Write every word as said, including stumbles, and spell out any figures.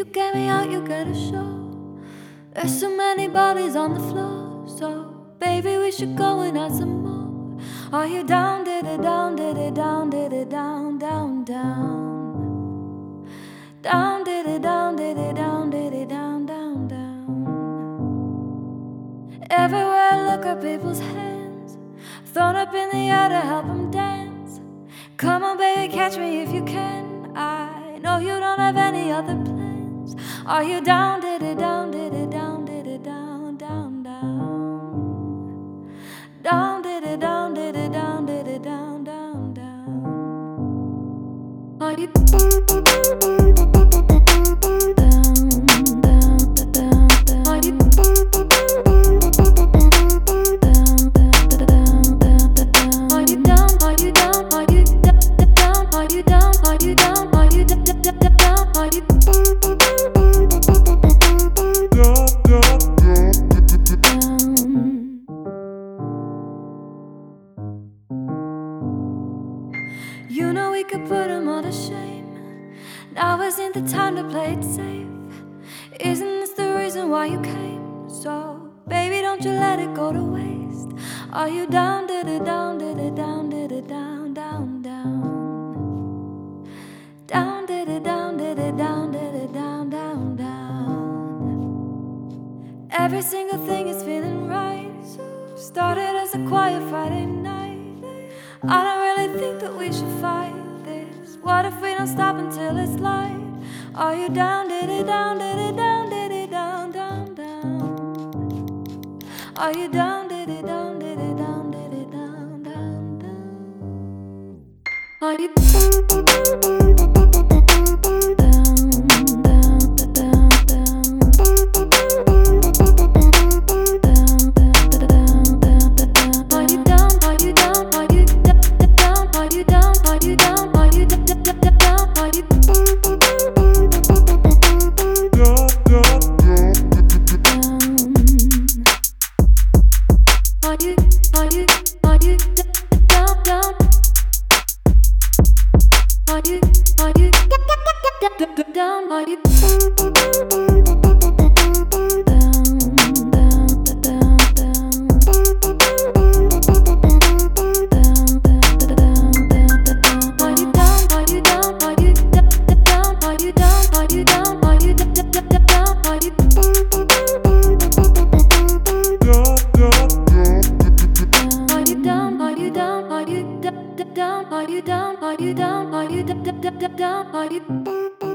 you get me out, you get a show. There's so many bodies on the floor, so baby, we should go and add some more. Are you down, did it down, did it down, did it down, down, down? Down, did it down, did it down, did it down, down, down. Everywhere I look at people's hands, thrown up in the air to help them dance. Come on, baby, catch me if you can. I know you don't have any other plans. Are you down, did it down, did it down, did it down, down, down? Down, did it down, did it down, did it down, down, down? Are you You know we could put them all to shame. Now isn't the time to play it safe. Isn't this the reason why you came? So, baby, don't you let it go to waste. Are you down, did it down, did it down, did it down, down, down? Down, did it down, did it down, did it down, down, down? Every single thing is feeling right. Started as a quiet Friday night. I don't really think that we should fight this. What if we don't stop until it's light? Are you down, did it down, did it down, did it down, down, down? Are you down, did it down, did it down, did it down, down, down? Are you down, down, down, down, down? Down, are you down, are you down, are you down, are you down, are you down, are you